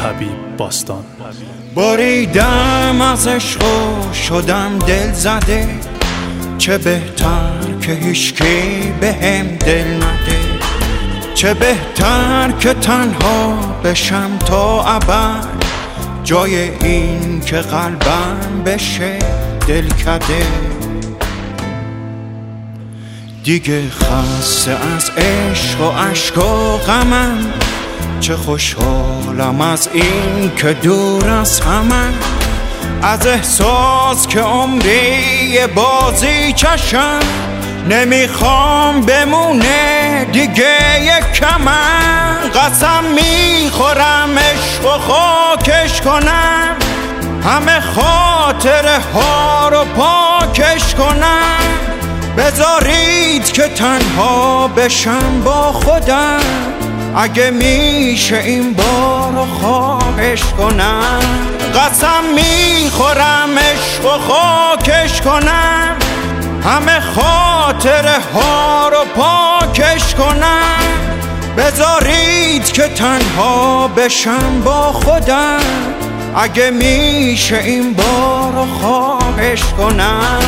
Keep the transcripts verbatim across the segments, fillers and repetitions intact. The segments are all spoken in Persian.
حبیب باستان. بریدم از عشق و شدم دل زده، چه بهتر که هیچکی بهم دل نده، چه بهتر که تنها بشم تا ابد، جای این که قلبم بشه دلکده. دیگه خسته از عشق و عشق و غمم، چه خوشحالم از این که دور از همم، از احساس که عمری بازی چشم، نمیخوام بمونه دیگه یک کمم. قسم میخورم عشق و خاکش کنم، همه خاطره ها رو پاکش کنم، بذارید که تنها بشم با خودم، اگه میشه این بار رو خواهش کنم. قسم میخورم عشق و خاکش کنم، همه خاطره ها رو پاکش کنم، بذارید که تنها بشم با خودم، اگه میشه این بار رو خواهش کنم.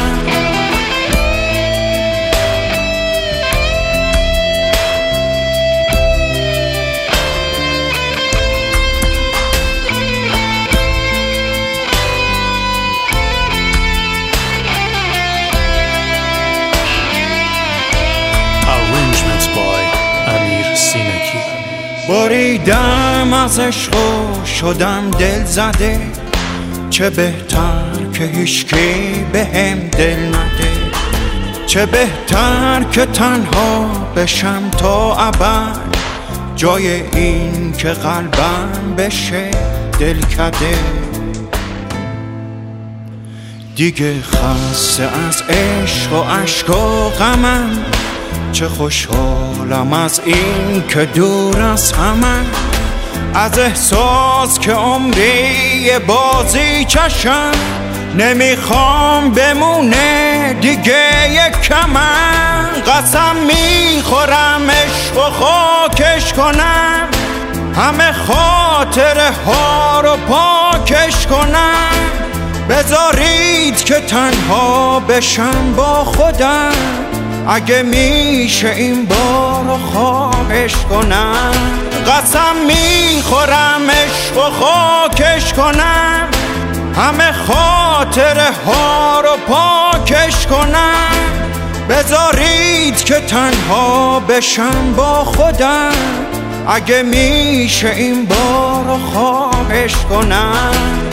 بریدم از عشق و شدم دل زده، چه بهتر که هیچکی بهم دل نده، چه بهتر که تنها بشم تا ابد، جای این که قلبم بشه دلکده. دیگه خسته از عشق و عشق و غمم، چه خوشحالم از این که دور از همم، از احساس که عمری بازی چشم، نمیخوام بمونه دیگه یک کمم. قسم میخورم عشق و خاکش کنم، همه خاطره ها رو پاکش کنم، بذارید که تنها بشم با خودم، اگه میشه این بار رو خواهش کنم. قسم میخورم عشق و خاکش کنم، همه خاطره ها رو پاکش کنم، بذارید که تنها بشم با خودم، اگه میشه این بار رو خواهش کنم.